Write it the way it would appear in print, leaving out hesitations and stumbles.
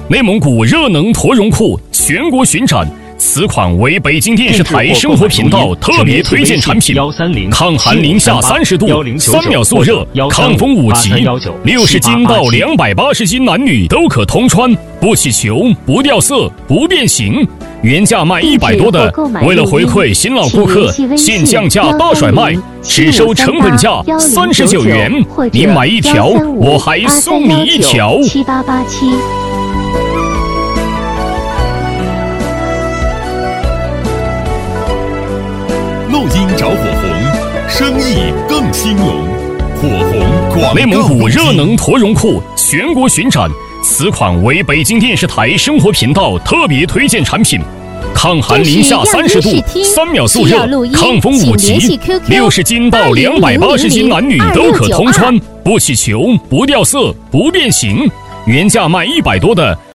内蒙古热能驼绒裤全国巡展，此款为北京电视台生活频道特别推荐产品，抗寒零下30度，3秒速热，抗风5级，60斤到280斤男女都可通穿，不起球，不掉色，不变形。原价卖100多的，为了回馈新老顾客，现降价大甩卖，只收成本价39元，你买1条，我还送你1条。 7887。 录音找火红，生意更兴隆。火红广告。 内蒙古热能驼绒裤全国巡展，此款为北京电视台生活频道特别推荐产品，抗寒零下30度，3秒速热，抗风5级，60斤到280斤男女都可通穿，不起球，不掉色，不变形。原价卖100多的。